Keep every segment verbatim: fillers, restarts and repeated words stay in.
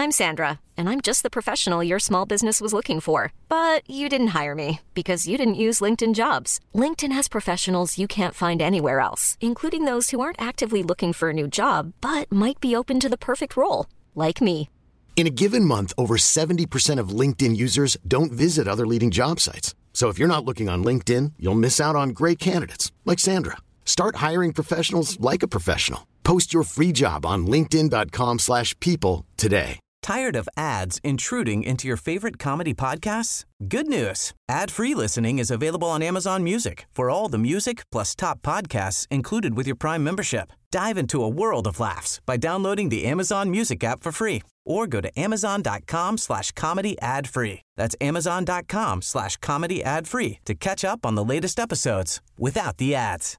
I'm Sandra, and I'm just the professional your small business was looking for. But you didn't hire me because you didn't use LinkedIn Jobs. LinkedIn has professionals you can't find anywhere else, including those who aren't actively looking for a new job, but might be open to the perfect role, like me. In a given month, over seventy percent of LinkedIn users don't visit other leading job sites. So if you're not looking on LinkedIn, you'll miss out on great candidates like Sandra. Start hiring professionals like a professional. Post your free job on linkedin.com slash people today. Tired of ads intruding into your favorite comedy podcasts? Good news. Ad-free listening is available on Amazon Music for all the music plus top podcasts included with your Prime membership. Dive into a world of laughs by downloading the Amazon Music app for free or go to amazon.com slash comedy ad free. That's amazon.com slash comedy ad free to catch up on the latest episodes without the ads.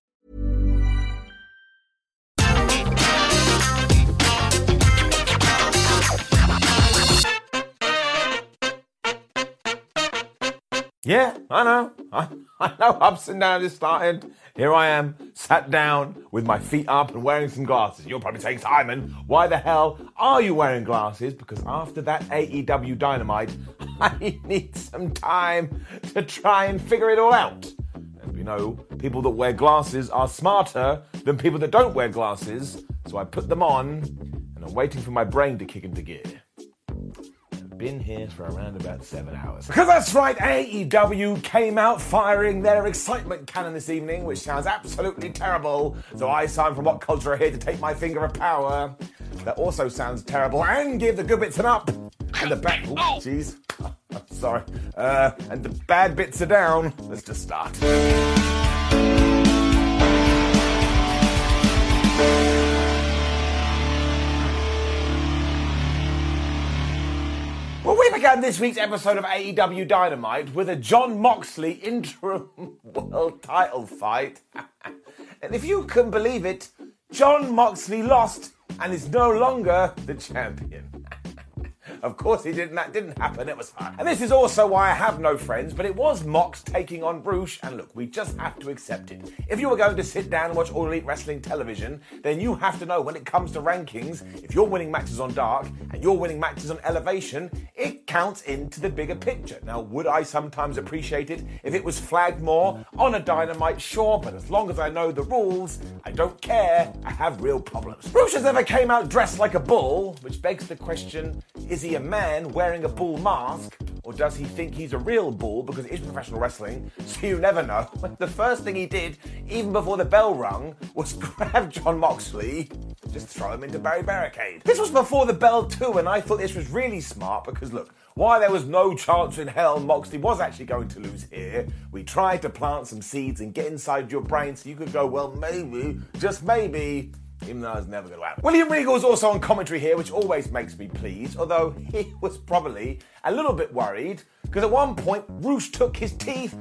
Yeah, I know. I, I know ups and downs is starting. Here I am, sat down with my feet up and wearing some glasses. You're probably saying, Simon, why the hell are you wearing glasses? Because after that A E W Dynamite, I need some time to try and figure it all out. And you know, people that wear glasses are smarter than people that don't wear glasses. So I put them on and I'm waiting for my brain to kick into gear. Been here for around about seven hours. Because that's right, A E W came out firing their excitement cannon this evening, which sounds absolutely terrible. So I, Simon from What Culture, are here to take my finger of power. That also sounds terrible, and give the good bits an up. And the bad... Oh, jeez. Sorry. Uh, and the bad bits are down. Let's just start. Well, we began this week's episode of A E W Dynamite with a Jon Moxley interim world title fight. And if you can believe it, Jon Moxley lost and is no longer the champion. Of course he didn't, that didn't happen, it was fun. And this is also why I have no friends, but it was Mox taking on Roosh, and look, we just have to accept it. If you were going to sit down and watch All Elite Wrestling television, then you have to know when it comes to rankings, if you're winning matches on Dark and you're winning matches on Elevation, it counts into the bigger picture. Now, would I sometimes appreciate it if it was flagged more on a Dynamite? Sure, but as long as I know the rules, I don't care. I have real problems. Roosh has never came out dressed like a bull, which begs the question, is he a man wearing a bull mask, or does he think he's a real bull because it is professional wrestling, so you never know. The first thing he did, even before the bell rung, was grab Jon Moxley, just throw him into Barry Barricade. This was before the bell too, and I thought this was really smart because look, while there was no chance in hell Moxley was actually going to lose here, we tried to plant some seeds and get inside your brain so you could go, well, maybe, just maybe, even though it's never going to happen. William Regal's also on commentary here, which always makes me pleased, although he was probably a little bit worried, because at one point, Roosh took his teeth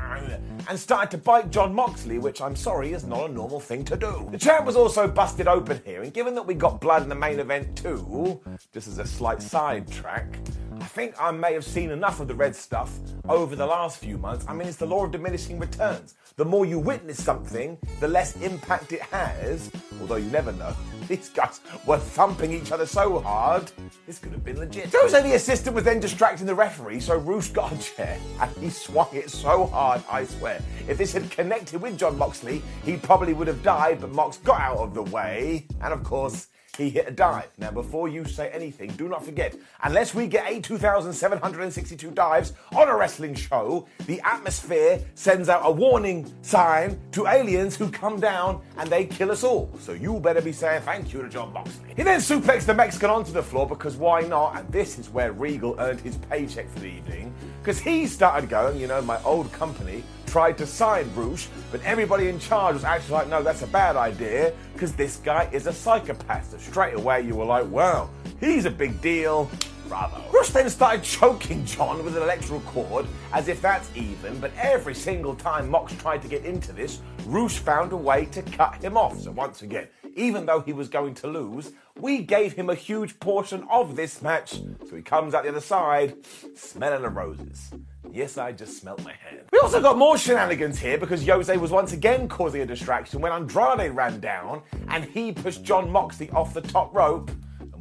and started to bite Jon Moxley, which I'm sorry is not a normal thing to do. The champ was also busted open here, and given that we got blood in the main event too, just as a slight sidetrack, I think I may have seen enough of the red stuff over the last few months. I mean, it's the law of diminishing returns. The more you witness something, the less impact it has, although you never know. These guys were thumping each other so hard, this could have been legit. Jose, the assistant, was then distracting the referee, so Roosh got a chair, and he swung it so hard, I swear. If this had connected with Jon Moxley, he probably would have died, but Mox got out of the way, and of course, he hit a dive. Now, before you say anything, do not forget, unless we get eight two thousand seven hundred sixty-two dives on a wrestling show, the atmosphere sends out a warning sign to aliens who come down and they kill us all. So you better be saying thank you to Jon Moxley. He then suplexed the Mexican onto the floor because why not? And this is where Regal earned his paycheck for the evening, because he started going, you know, my old company tried to sign Roosh, but everybody in charge was actually like, no, that's a bad idea, because this guy is a psychopath. So straight away you were like, well, he's a big deal. Bravo. Roosh then started choking Jon with an electrical cord, as if that's even, but every single time Mox tried to get into this, Roosh found a way to cut him off. So once again, even though he was going to lose, we gave him a huge portion of this match, so he comes out the other side, smelling the roses. Yes, I just smelt my hand. We also got more shenanigans here because Jose was once again causing a distraction when Andrade ran down and he pushed Jon Moxley off the top rope. And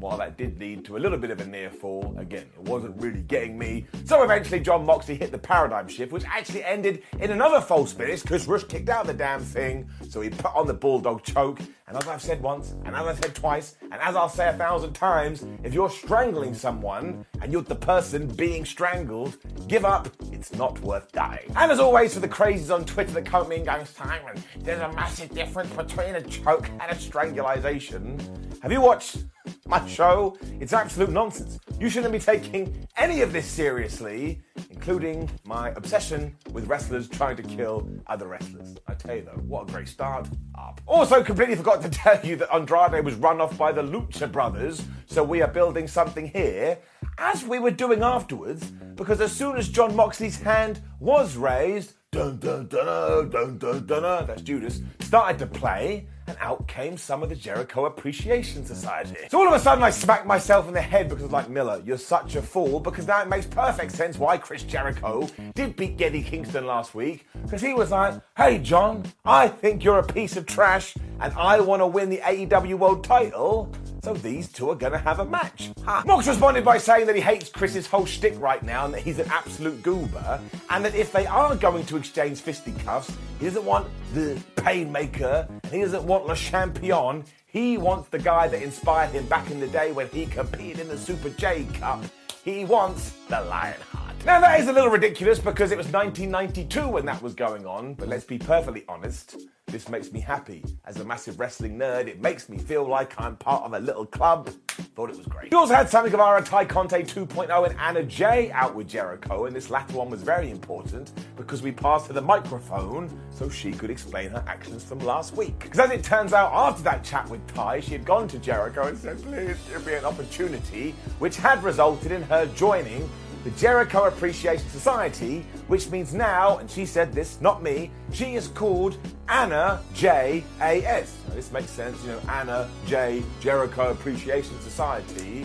while that did lead to a little bit of a near fall, again, it wasn't really getting me. So eventually Jon Moxley hit the paradigm shift, which actually ended in another false finish because Rush kicked out the damn thing. So he put on the Bulldog choke. And as I've said once, and as I've said twice, and as I'll say a thousand times, if you're strangling someone and you're the person being strangled, give up. It's not worth dying. And as always, for the crazies on Twitter that come at me and go, Simon, there's a massive difference between a choke and a strangulation. Have you watched my show? It's absolute nonsense. You shouldn't be taking any of this seriously, including my obsession with wrestlers trying to kill other wrestlers. I tell you though, what a great start up. Also, completely forgot to tell you that Andrade was run off by the Lucha Brothers, so we are building something here, as we were doing afterwards, because as soon as Jon Moxley's hand was raised, dun dun dun dun dun dun, that's Judas, started to play, and out came some of the Jericho Appreciation Society. So all of a sudden I smacked myself in the head because I was like, Miller, you're such a fool, because now it makes perfect sense why Chris Jericho did beat Eddie Kingston last week, because he was like, hey John, I think you're a piece of trash and I want to win the A E W World title, so these two are going to have a match. Ha. Mox responded by saying that he hates Chris's whole shtick right now and that he's an absolute goober, and that if they are going to exchange fisticuffs, he doesn't want the Painmaker and he doesn't want Le Champion. He wants the guy that inspired him back in the day when he competed in the Super J Cup. He wants the Lionheart. Now that is a little ridiculous because it was nineteen ninety-two when that was going on, but let's be perfectly honest, this makes me happy. As a massive wrestling nerd, it makes me feel like I'm part of a little club. Thought it was great. We also had Sammy Guevara, Ty Conte two point oh and Anna Jay out with Jericho, and this latter one was very important because we passed her the microphone so she could explain her actions from last week. Because as it turns out, after that chat with Ty, she had gone to Jericho and said, please give me an opportunity, which had resulted in her joining the Jericho Appreciation Society, which means now, and she said this, not me, she is called Anna J A S. Now, this makes sense, you know, Anna J Jericho Appreciation Society.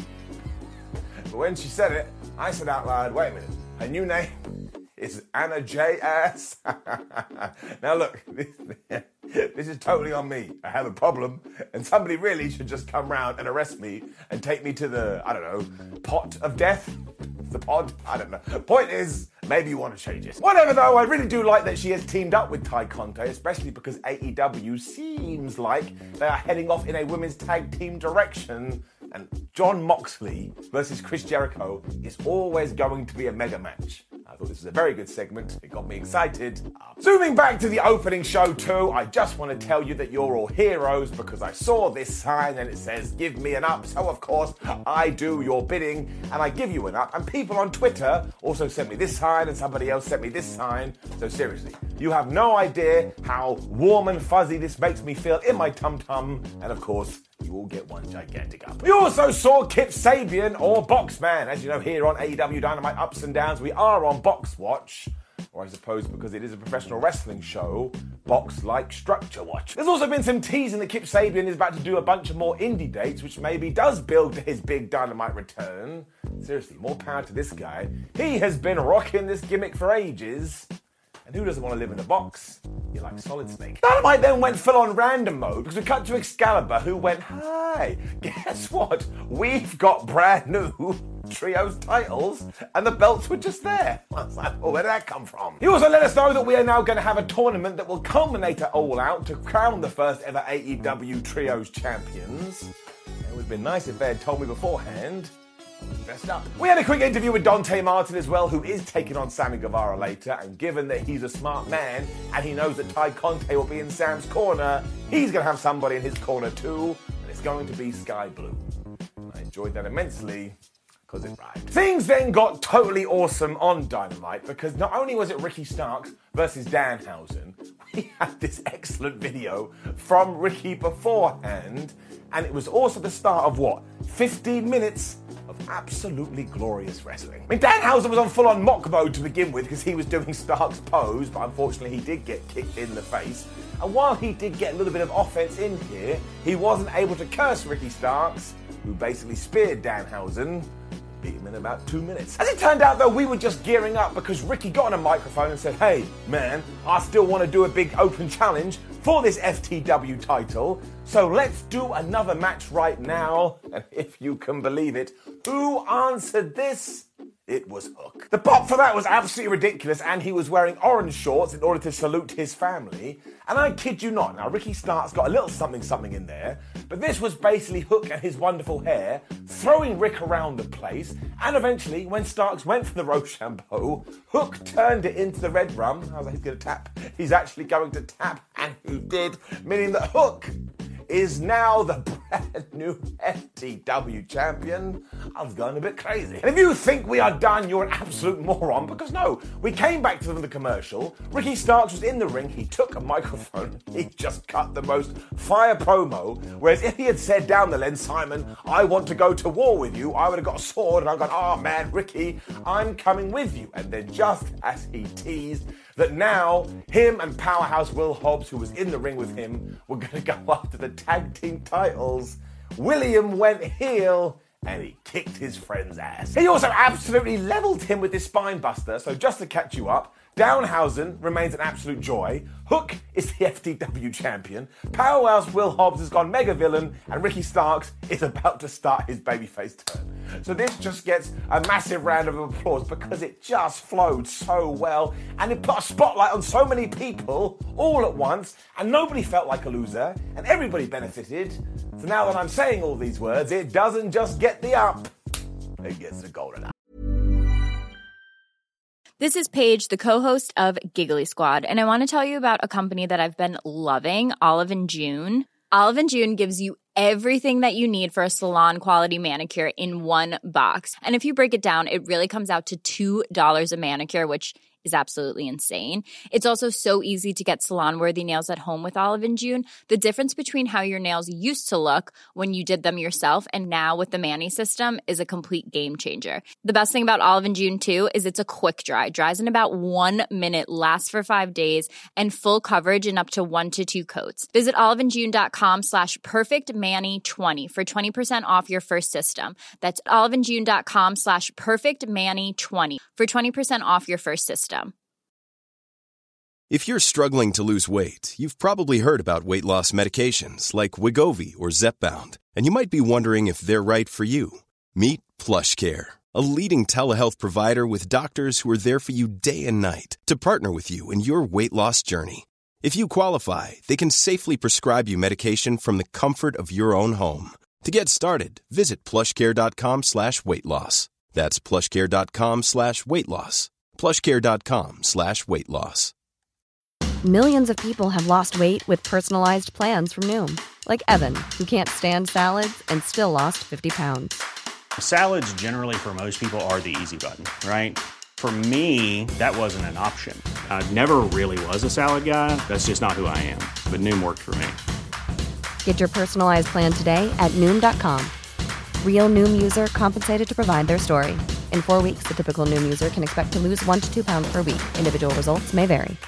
But when she said it, I said out loud, wait a minute, her new name is Anna J S. Now look, this, this is totally on me. I have a problem, and somebody really should just come round and arrest me and take me to the, I don't know, pot of death? The pod? I don't know. Point is, maybe you want to change it. Whatever though, I really do like that she has teamed up with Ty Conte, especially because A E W seems like they are heading off in a women's tag team direction, and Jon Moxley versus Chris Jericho is always going to be a mega match. I thought this was a very good segment. It got me excited. Zooming back to the opening show too, I just want to tell you that you're all heroes because I saw this sign and it says, give me an up. So of course, I do your bidding and I give you an up. And people on Twitter also sent me this sign and somebody else sent me this sign. So seriously, you have no idea how warm and fuzzy this makes me feel in my tum-tum. And of course, you all get one gigantic up. We also saw Kip Sabian, or Boxman. As you know, here on A E W Dynamite Ups and Downs, we are on Box Watch. Or I suppose because it is a professional wrestling show, box-like structure watch. There's also been some teasing that Kip Sabian is about to do a bunch of more indie dates, which maybe does build to his big Dynamite return. Seriously, more power to this guy. He has been rocking this gimmick for ages. And who doesn't want to live in a box? You like Solid Snake. Dynamite then went full-on random mode because we cut to Excalibur, who went, hey, guess what? We've got brand new trios titles, and the belts were just there. I was like, well, where did that come from? He also let us know that we are now going to have a tournament that will culminate at All Out to crown the first ever A E W trios champions. It would have been nice if they had told me beforehand. Dressed up. We had a quick interview with Dante Martin as well, who is taking on Sammy Guevara later, and given that he's a smart man and he knows that Ty Conte will be in Sam's corner, he's going to have somebody in his corner too, and it's going to be Sky Blue. I enjoyed that immensely because it rhymed. Things then got totally awesome on Dynamite because not only was it Ricky Starks versus Danhausen, we had this excellent video from Ricky beforehand, and it was also the start of what? fifteen minutes of absolutely glorious wrestling. I mean, Danhausen was on full-on mock mode to begin with because he was doing Stark's pose, but unfortunately he did get kicked in the face. And while he did get a little bit of offense in here, he wasn't able to curse Ricky Starks, who basically speared Danhausen, beat him in about two minutes. As it turned out, though, we were just gearing up because Ricky got on a microphone and said, hey, man, I still want to do a big open challenge for this F T W title, so let's do another match right now. And if you can believe it, who answered this? It was Hook. The pop for that was absolutely ridiculous, and he was wearing orange shorts in order to salute his family. And I kid you not, now Ricky Starks got a little something something in there, but this was basically Hook and his wonderful hair throwing Rick around the place, and eventually, when Starks went for the Rochambeau, Hook turned it into the red rum. I was like, he's going to tap. He's actually going to tap, and he did, meaning that Hook is now the brand new F T W champion. I was going a bit crazy. And if you think we are done, you're an absolute moron, because no, we came back to the commercial. Ricky Starks was in the ring, he took a microphone, he just cut the most fire promo, whereas if he had said down the lens, Simon, I want to go to war with you, I would have got a sword, and I've gone, oh man, Ricky, I'm coming with you. And then just as he teased that now him and Powerhouse Will Hobbs, who was in the ring with him, were going to go after the tag team titles, William went heel and he kicked his friend's ass. He also absolutely leveled him with his spine buster, so just to catch you up, Downhausen remains an absolute joy. Hook is the F T W champion. Powerhouse Will Hobbs has gone mega villain, and Ricky Starks is about to start his babyface turn. So this just gets a massive round of applause because it just flowed so well, and it put a spotlight on so many people all at once, and nobody felt like a loser, and everybody benefited. So now that I'm saying all these words, it doesn't just get the up, it gets the golden up. This is Paige, the co-host of Giggly Squad, and I want to tell you about a company that I've been loving, Olive and June. Olive and June gives you everything that you need for a salon-quality manicure in one box. And if you break it down, it really comes out to two dollars a manicure, which is absolutely insane. It's also so easy to get salon-worthy nails at home with Olive and June. The difference between how your nails used to look when you did them yourself and now with the Mani system is a complete game changer. The best thing about Olive and June, too, is it's a quick dry. Dries in about one minute, lasts for five days, and full coverage in up to one to two coats. Visit oliveandjune.com slash perfectmani20 for twenty percent off your first system. That's oliveandjune.com slash perfectmani20 for twenty percent off your first system. If you're struggling to lose weight, you've probably heard about weight loss medications like Wegovy or Zepbound, and you might be wondering if they're right for you. Meet PlushCare, a leading telehealth provider with doctors who are there for you day and night to partner with you in your weight loss journey. If you qualify, they can safely prescribe you medication from the comfort of your own home. To get started, visit plushcare.com slash weight loss. That's plushcare.com slash weight loss. plushcare.com slash weight loss. Millions of people have lost weight with personalized plans from Noom. Like Evan, who can't stand salads and still lost fifty pounds. Salads generally for most people are the easy button, right? For me, that wasn't an option. I never really was a salad guy. That's just not who I am. But Noom worked for me. Get your personalized plan today at Noom dot com. Real Noom user compensated to provide their story. In four weeks, the typical Noom user can expect to lose one to two pounds per week. Individual results may vary.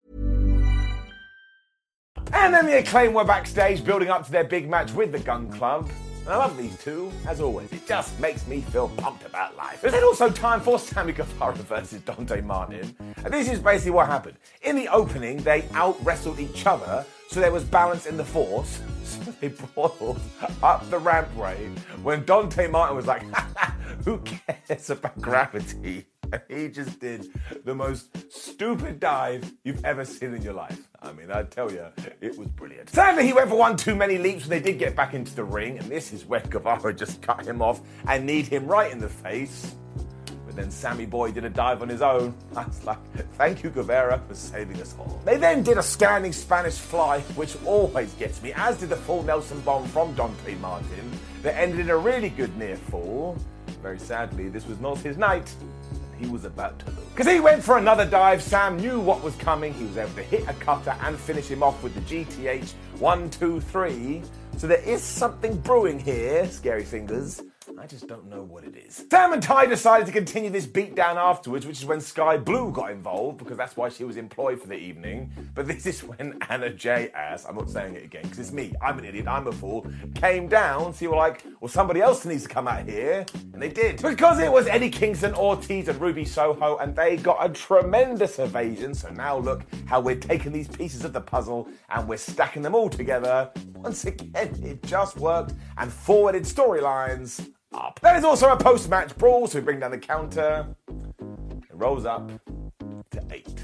And then the Acclaim were backstage building up to their big match with the Gun Club. And I love these two, as always. It just makes me feel pumped about life. There's then also time for Sammy Guevara versus Dante Martin. And this is basically what happened. In the opening, they out-wrestled each other, so there was balance in the force. So they brawled up the rampway when Dante Martin was like, who cares about gravity? And he just did the most stupid dive you've ever seen in your life. I mean, I tell you, it was brilliant. Sadly, he went for one too many leaps when they did get back into the ring, and this is where Guevara just cut him off and kneed him right in the face. But then Sammy Boy did a dive on his own. I was like, thank you, Guevara, for saving us all. They then did a standing Spanish fly, which always gets me, as did the full Nelson bomb from Dante Martin that ended in a really good near fall. Very sadly, this was not his night. He was about to lose. Because he went for another dive, Sam knew what was coming. He was able to hit a cutter and finish him off with the G T H one, two, three. So there is something brewing here, Scary Fingers. I just don't know what it is. Sam and Ty decided to continue this beatdown afterwards, which is when Sky Blue got involved, because that's why she was employed for the evening. But this is when Anna J ass, I'm not saying it again, because it's me, I'm an idiot, I'm a fool, came down, so you were like, well, somebody else needs to come out here, and they did. Because it was Eddie Kingston, Ortiz, and Ruby Soho, and they got a tremendous ovation, so now look how we're taking these pieces of the puzzle, and we're stacking them all together. Once again, it just worked, and forwarded storylines up. There is also a post-match brawl, so we bring down the counter. It rolls up to eight.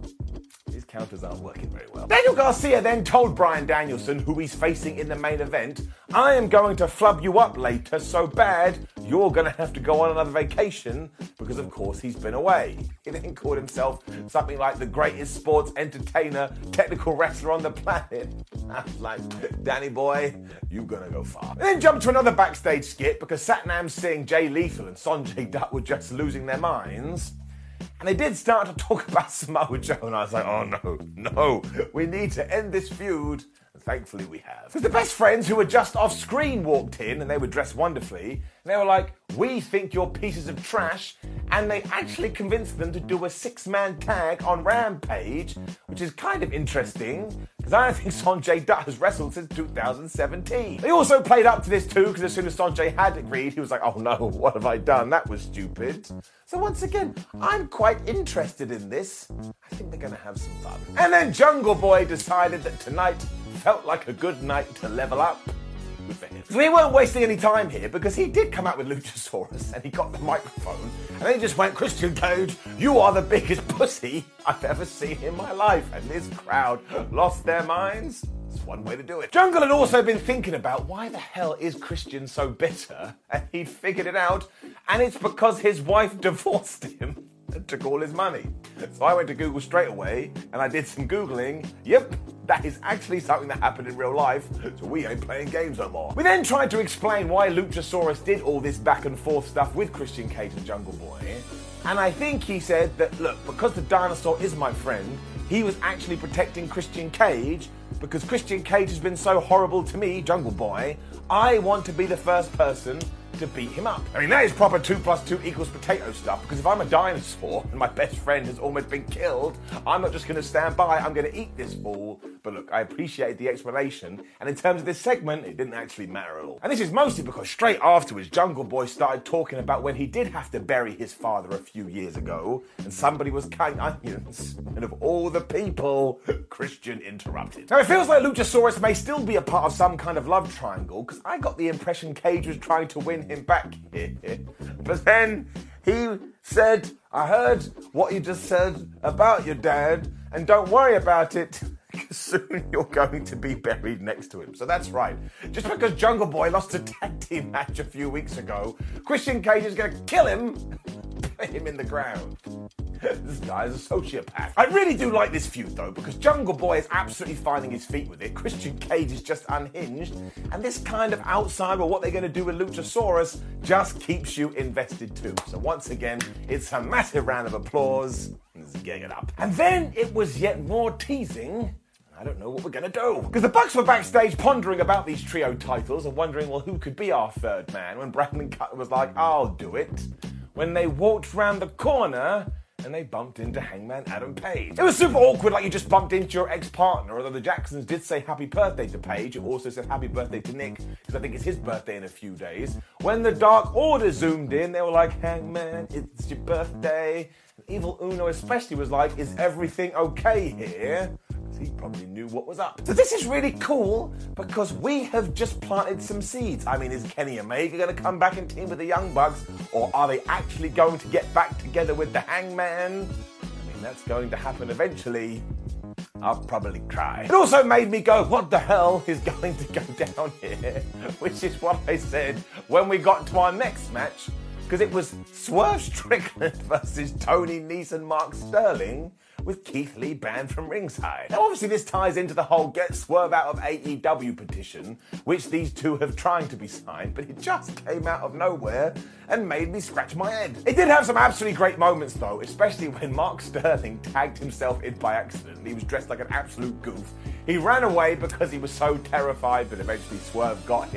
These counters aren't working very well. Daniel Garcia then told Bryan Danielson, who he's facing in the main event, I am going to flub you up later so bad you're going to have to go on another vacation, because of course he's been away. He then called himself something like the greatest sports entertainer, technical wrestler on the planet. I was like, Danny boy, you're going to go far. And then jumped to another backstage skit because Satnam Singh, Jay Lethal and Sonjay Dutt were just losing their minds. And they did start to talk about Samoa Joe, and I was like, oh no, no, we need to end this feud. And thankfully we have. Because the best friends who were just off screen walked in, and they were dressed wonderfully, and they were like, we think you're pieces of trash, and they actually convinced them to do a six-man tag on Rampage, which is kind of interesting, because I don't think Sonjay Dutt has wrestled since two thousand seventeen. They also played up to this too, because as soon as Sonjay had agreed, he was like, oh no, what have I done? That was stupid. So once again, I'm quite interested in this. I think they're going to have some fun. And then Jungle Boy decided that tonight felt like a good night to level up. Good for him. So we weren't wasting any time here, because he did come out with Luchasaurus and he got the microphone and then he just went, Christian Cage, you are the biggest pussy I've ever seen in my life. And this crowd lost their minds. It's one way to do it. Jungle had also been thinking about why the hell is Christian so bitter, and he'd figured it out, and it's because his wife divorced him and took all his money. So I went to Google straight away and I did some Googling. Yep, that is actually something that happened in real life, so we ain't playing games no more. We then tried to explain why Luchasaurus did all this back and forth stuff with Christian Cage and Jungle Boy, and I think he said that, look, because the dinosaur is my friend, he was actually protecting Christian Cage, because Christian Cage has been so horrible to me, Jungle Boy, I want to be the first person to beat him up. I mean, that is proper two plus two equals potato stuff, because if I'm a dinosaur and my best friend has almost been killed, I'm not just going to stand by, I'm going to eat this fool. But look, I appreciate the explanation, and in terms of this segment, it didn't actually matter at all. And this is mostly because straight afterwards, Jungle Boy started talking about when he did have to bury his father a few years ago, and somebody was cutting onions, and of all the people, Christian interrupted. Now, it feels like Luchasaurus may still be a part of some kind of love triangle, because I got the impression Cage was trying to win him back here. But then he said, I heard what you just said about your dad, and don't worry about it, because soon you're going to be buried next to him. So that's right. Just because Jungle Boy lost a tag team match a few weeks ago, Christian Cage is going to kill him, put him in the ground. This guy is a sociopath. I really do like this feud though, because Jungle Boy is absolutely finding his feet with it. Christian Cage is just unhinged, and this kind of outside of what they're going to do with Luchasaurus just keeps you invested too. So once again, it's a massive round of applause. Let's get it up. And then it was yet more teasing. I don't know what we're going to do. Because the Bucks were backstage pondering about these trio titles and wondering, well, who could be our third man, when Brandon Cutler was like, I'll do it. When they walked round the corner and they bumped into Hangman Adam Page. It was super awkward, like you just bumped into your ex-partner, although the Jacksons did say happy birthday to Page. It also said happy birthday to Nick, because I think it's his birthday in a few days. When the Dark Order zoomed in, they were like, Hangman, it's your birthday. And Evil Uno especially was like, is everything okay here? He probably knew what was up. So this is really cool, because we have just planted some seeds. I mean, is Kenny Omega going to come back and team with the Young Bucks, or are they actually going to get back together with the Hangman? I mean, that's going to happen eventually. I'll probably cry. It also made me go, what the hell is going to go down here? Which is what I said when we got to our next match, because it was Swerve Strickland versus Tony Nese and Mark Sterling, with Keith Lee banned from ringside. Now obviously this ties into the whole Get Swerve Out of A E W petition, which these two have tried to be signed, but it just came out of nowhere and made me scratch my head. It did have some absolutely great moments though, especially when Mark Sterling tagged himself in by accident. He was dressed like an absolute goof. He ran away because he was so terrified, but eventually Swerve got him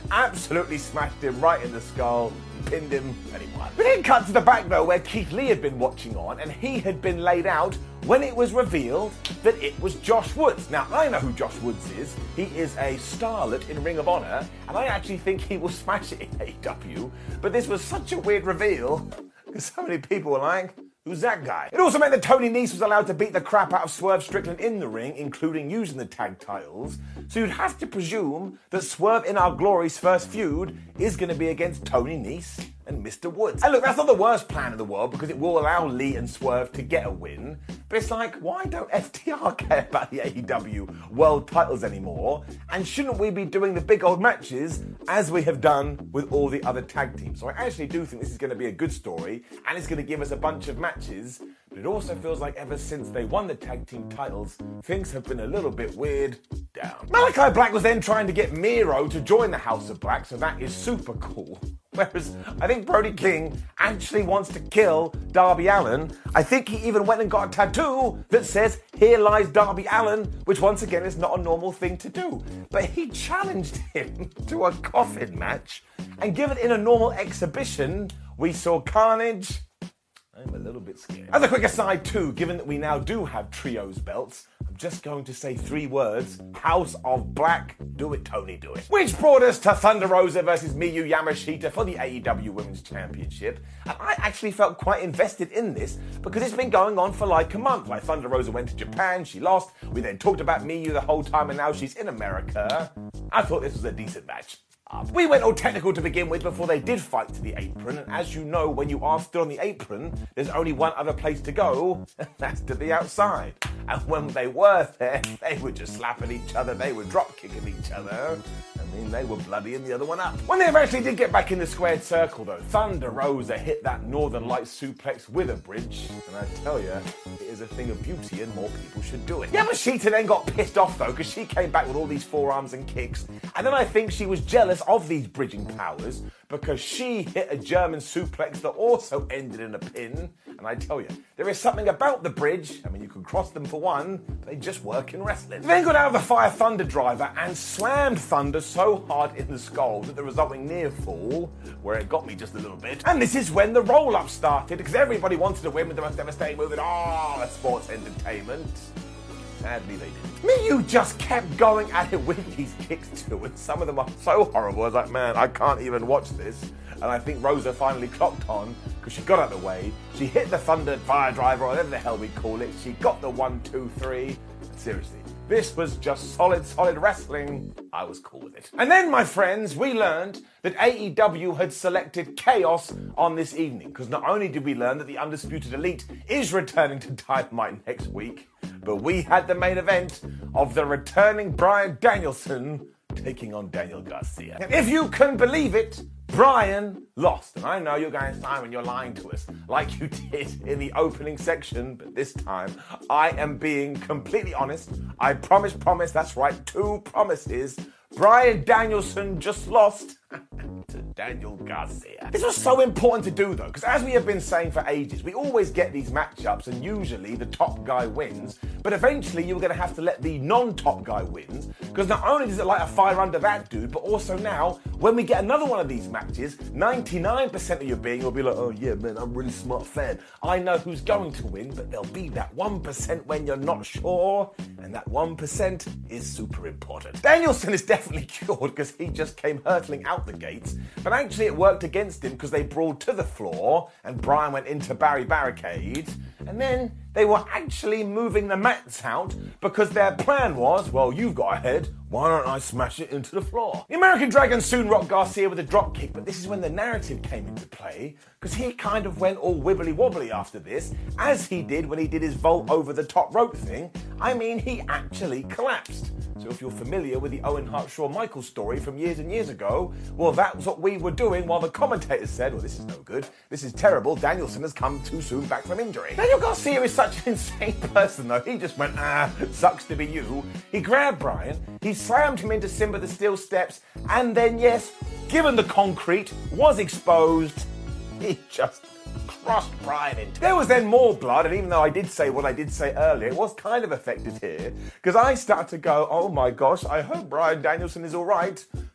absolutely smashed him right in the skull, pinned him, and he won. We then cut to the back though, where Keith Lee had been watching on, and he had been laid out when it was revealed that it was Josh Woods. Now, I know who Josh Woods is. He is a starlet in Ring of Honor, and I actually think he will smash it in A E W. But this was such a weird reveal, because so many people were like, who's that guy? It also meant that Tony Nese was allowed to beat the crap out of Swerve Strickland in the ring, including using the tag titles. So you'd have to presume that Swerve in Our Glory's first feud is going to be against Tony Nese and Mister Woods. And look, that's not the worst plan in the world, because it will allow Lee and Swerve to get a win. But it's like, why don't F T R care about the A E W world titles anymore? And shouldn't we be doing the big old matches as we have done with all the other tag teams? So I actually do think this is going to be a good story, and it's going to give us a bunch of matches. But it also feels like ever since they won the tag team titles, things have been a little bit weird down. Malachi Black was then trying to get Miro to join the House of Black, so that is super cool. Whereas I think Brody King actually wants to kill Darby Allin. I think he even went and got a tattoo that says, "Here lies Darby Allin," which once again is not a normal thing to do. But he challenged him to a coffin match, and given in a normal exhibition, we saw carnage. I'm a little bit scared. As a quick aside too, given that we now do have trios belts, I'm just going to say three words: House of Black. Do it, Tony, do it. Which brought us to Thunder Rosa versus Miyu Yamashita for the A E W Women's Championship. And I actually felt quite invested in this because it's been going on for like a month. Like, Thunder Rosa went to Japan, she lost. We then talked about Miyu the whole time, and now she's in America. I thought this was a decent match. We went all technical to begin with before they did fight to the apron, and as you know, when you are still on the apron, there's only one other place to go, and that's to the outside. And when they were there, they were just slapping each other, they were drop kicking each other. I mean, they were bloodying the other one up. When they eventually did get back in the squared circle though, Thunder Rosa hit that Northern Lights suplex with a bridge, and I tell you, it is a thing of beauty and more people should do it. Yamashita then got pissed off though, because she came back with all these forearms and kicks, and then I think she was jealous of these bridging powers because she hit a German suplex that also ended in a pin. And I tell you, there is something about the bridge. I mean, you can cross them for one, but they just work in wrestling. They then got out of the Fire Thunder driver and slammed Thunder so hard in the skull that the resulting near fall, where it got me just a little bit. And this is when the roll-up started, because everybody wanted to win with the most devastating move in all of sports entertainment. Sadly, they didn't. Miyu just kept going at it with these kicks too, and some of them are so horrible. I was like, man, I can't even watch this. And I think Rosa finally clocked on, because she got out of the way. She hit the Thunder Fire Driver, or whatever the hell we call it. She got the one, two, three. Seriously, this was just solid, solid wrestling. I was cool with it. And then, my friends, we learned that A E W had selected Chaos on this evening, because not only did we learn that the Undisputed Elite is returning to Dynamite next week, but we had the main event of the returning Bryan Danielson taking on Daniel Garcia. And if you can believe it, Bryan lost. And I know you're going, Simon, you're lying to us like you did in the opening section, but this time I am being completely honest. I promise, promise, that's right, two promises. Bryan Danielson just lost to Daniel Garcia. This was so important to do though, because as we have been saying for ages, we always get these matchups and usually the top guy wins, but eventually you're going to have to let the non-top guy win, because not only does it light a fire under that dude, but also now, when we get another one of these matches, ninety-nine percent of your being will be like, oh yeah, man, I'm a really smart fan. I know who's going to win, but there'll be that one percent when you're not sure, and that one percent is super important. Danielson is definitely cured because he just came hurtling out the gates, but actually it worked against him because they brawled to the floor and Bryan went into Barry Barricade, and then they were actually moving the mats out because their plan was, well, you've got a head, why don't I smash it into the floor? The American Dragon soon rocked Garcia with a drop kick, but this is when the narrative came into play, because he kind of went all wibbly wobbly after this, as he did when he did his vault over the top rope thing. I mean, he actually collapsed. So if you're familiar with the Owen Hart Shawn Michaels story from years and years ago, well, that was what we were doing while the commentators said, well, this is no good, this is terrible, Danielson has come too soon back from injury. Daniel Garcia is such an insane person though. He just went, ah, sucks to be you. He grabbed Bryan, he slammed him into Simba the Steel Steps, and then, yes, given the concrete was exposed, he just crushed Bryan into. There was then more blood, and even though I did say what I did say earlier, it was kind of effective here, because I started to go, oh my gosh, I hope Bryan Danielson is all right,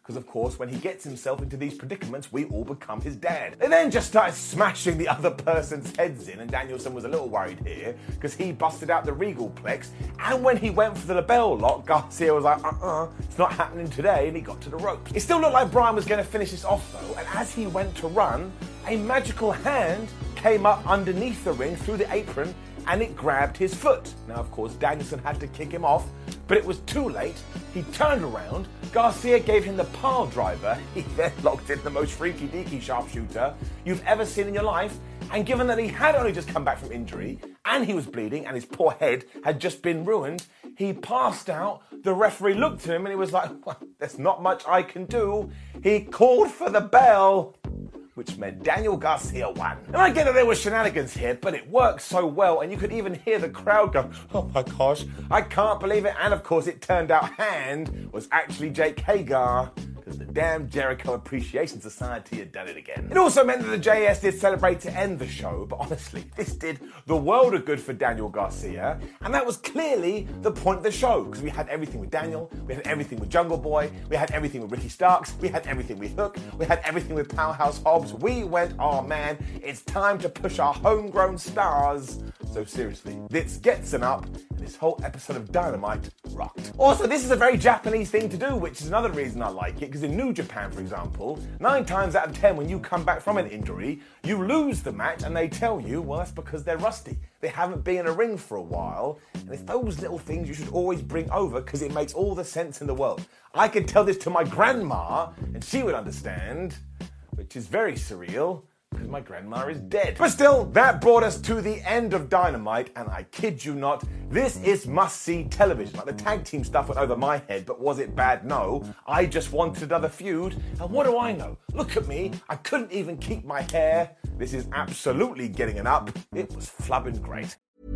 because of course when he gets himself into these predicaments, we all become his dad. They then just started smashing the other person's heads in, and Danielson was a little worried here because he busted out the Regalplex, and when he went for the label lock, Garcia was like, uh-uh, it's not happening today, and he got to the ropes. It still looked like Bryan was going to finish this off though, and as he went to run, a magical hand came up underneath the ring through the apron and it grabbed his foot. Now, of course, Danielson had to kick him off, but it was too late. He turned around, Garcia gave him the pile driver, he then locked in the most freaky-deaky sharpshooter you've ever seen in your life, and given that he had only just come back from injury, and he was bleeding, and his poor head had just been ruined, he passed out. The referee looked at him and he was like, well, there's not much I can do. He called for the bell, which meant Daniel Garcia won. And I get that there were shenanigans here, but it worked so well, and you could even hear the crowd go, oh my gosh, I can't believe it. And of course, it turned out Hand was actually Jake Hager, because the damn Jericho Appreciation Society had done it again. It also meant that the J S did celebrate to end the show, but honestly, this did the world of good for Daniel Garcia, and that was clearly the point of the show, because we had everything with Daniel, we had everything with Jungle Boy, we had everything with Ricky Starks, we had everything with Hook, we had everything with Powerhouse Hobbs. We went, oh man, it's time to push our homegrown stars. So seriously, this gets an up, and this whole episode of Dynamite rocked. Also, this is a very Japanese thing to do, which is another reason I like it, because in New Japan, for example, nine times out of ten when you come back from an injury, you lose the match and they tell you, well, that's because they're rusty. They haven't been in a ring for a while, and it's those little things you should always bring over because it makes all the sense in the world. I could tell this to my grandma and she would understand, which is very surreal, because my grandma is dead. But still, that brought us to the end of Dynamite, and I kid you not, this is must-see television. Like, the tag team stuff went over my head, but was it bad? No. I just wanted another feud, and what do I know? Look at me, I couldn't even keep my hair. This is absolutely getting an up. It was flubbing great.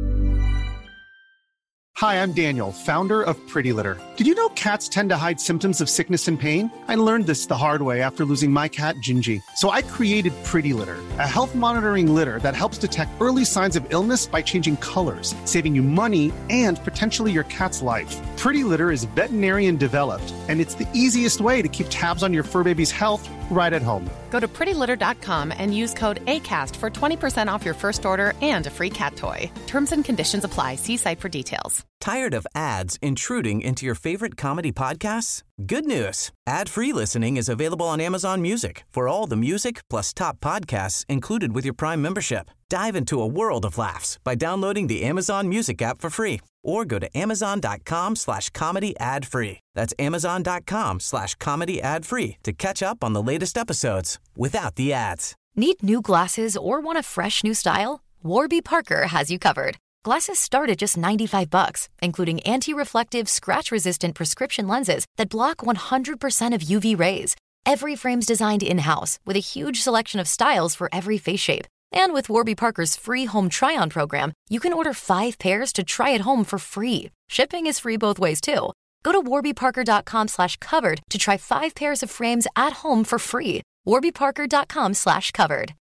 Hi, I'm Daniel, founder of Pretty Litter. Did you know cats tend to hide symptoms of sickness and pain? I learned this the hard way after losing my cat, Gingy. So I created Pretty Litter, a health monitoring litter that helps detect early signs of illness by changing colors, saving you money and potentially your cat's life. Pretty Litter is veterinarian developed, and it's the easiest way to keep tabs on your fur baby's health right at home. Go to pretty litter dot com and use code ACAST for twenty percent off your first order and a free cat toy. Terms and conditions apply. See site for details. Tired of ads intruding into your favorite comedy podcasts? Good news. Ad-free listening is available on Amazon Music for all the music plus top podcasts included with your Prime membership. Dive into a world of laughs by downloading the Amazon Music app for free or go to amazon.com slash comedy ad free. That's amazon.com slash comedy ad free to catch up on the latest episodes without the ads. Need new glasses or want a fresh new style? Warby Parker has you covered. Glasses start at just ninety-five bucks, including anti-reflective, scratch-resistant prescription lenses that block one hundred percent of U V rays. Every frame's designed in-house with a huge selection of styles for every face shape. And with Warby Parker's free home try-on program, you can order five pairs to try at home for free. Shipping is free both ways, too. Go to warbyparker.com slash covered to try five pairs of frames at home for free. warbyparker.com slash covered.